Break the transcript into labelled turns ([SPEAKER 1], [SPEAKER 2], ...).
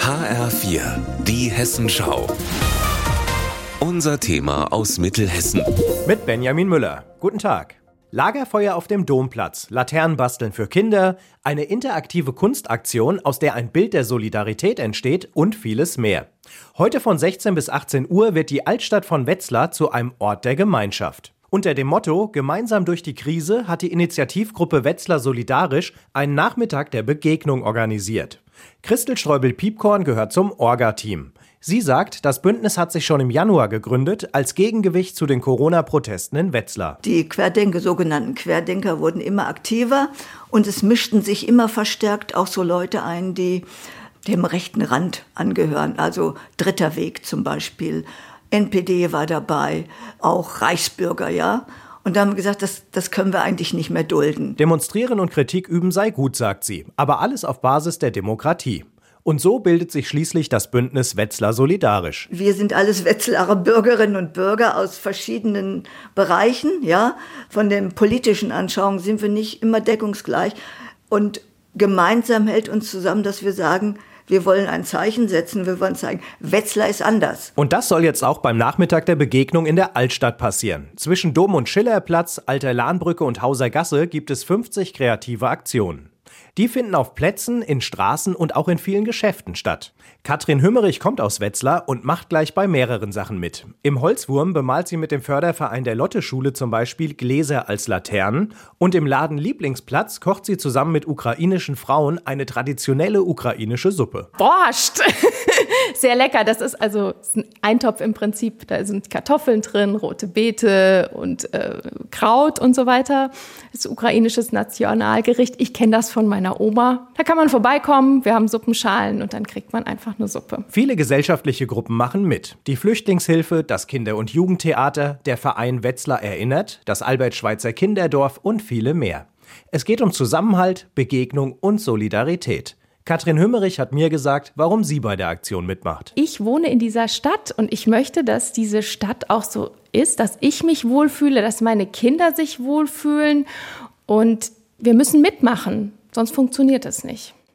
[SPEAKER 1] HR4, die Hessenschau. Unser Thema aus Mittelhessen.
[SPEAKER 2] Mit Benjamin Müller. Guten Tag. Lagerfeuer auf dem Domplatz, Laternen basteln für Kinder, eine interaktive Kunstaktion, aus der ein Bild der Solidarität entsteht und vieles mehr. Heute von 16 bis 18 Uhr wird die Altstadt von Wetzlar zu einem Ort der Gemeinschaft. Unter dem Motto »Gemeinsam durch die Krise« hat die Initiativgruppe Wetzlar Solidarisch einen Nachmittag der Begegnung organisiert. Christel Streubel-Piepkorn gehört zum Orga-Team. Sie sagt, das Bündnis hat sich schon im Januar gegründet, als Gegengewicht zu den Corona-Protesten in Wetzlar.
[SPEAKER 3] Die sogenannten Querdenker wurden immer aktiver und es mischten sich immer verstärkt auch so Leute ein, die dem rechten Rand angehören, also Dritter Weg zum Beispiel. NPD war dabei, auch Reichsbürger, ja. Und da haben wir gesagt, das können wir eigentlich nicht mehr dulden.
[SPEAKER 2] Demonstrieren und Kritik üben sei gut, sagt sie, aber alles auf Basis der Demokratie. Und so bildet sich schließlich das Bündnis Wetzlar Solidarisch.
[SPEAKER 3] Wir sind alles Wetzlarer Bürgerinnen und Bürger aus verschiedenen Bereichen, ja. Von den politischen Anschauungen sind wir nicht immer deckungsgleich. Und gemeinsam hält uns zusammen, dass wir sagen, wir wollen ein Zeichen setzen, wir wollen zeigen, Wetzlar ist anders.
[SPEAKER 2] Und das soll jetzt auch beim Nachmittag der Begegnung in der Altstadt passieren. Zwischen Dom- und Schillerplatz, Alter Lahnbrücke und Hauser Gasse gibt es 50 kreative Aktionen. Die finden auf Plätzen, in Straßen und auch in vielen Geschäften statt. Katrin Hümmerich kommt aus Wetzlar und macht gleich bei mehreren Sachen mit. Im Holzwurm bemalt sie mit dem Förderverein der Lotte-Schule zum Beispiel Gläser als Laternen und im Laden Lieblingsplatz kocht sie zusammen mit ukrainischen Frauen eine traditionelle ukrainische Suppe.
[SPEAKER 4] Borscht! Sehr lecker. Das ist ein Eintopf im Prinzip. Da sind Kartoffeln drin, rote Beete und Kraut und so weiter. Das ist ukrainisches Nationalgericht. Ich kenne das von meiner Oma. Da kann man vorbeikommen, wir haben Suppenschalen und dann kriegt man einfach eine Suppe.
[SPEAKER 2] Viele gesellschaftliche Gruppen machen mit. Die Flüchtlingshilfe, das Kinder- und Jugendtheater, der Verein Wetzlar erinnert, das Albert-Schweitzer Kinderdorf und viele mehr. Es geht um Zusammenhalt, Begegnung und Solidarität. Katrin Hümmerich hat mir gesagt, warum sie bei der Aktion mitmacht.
[SPEAKER 4] Ich wohne in dieser Stadt und ich möchte, dass diese Stadt auch so ist, dass ich mich wohlfühle, dass meine Kinder sich wohlfühlen und wir müssen mitmachen, sonst funktioniert es nicht.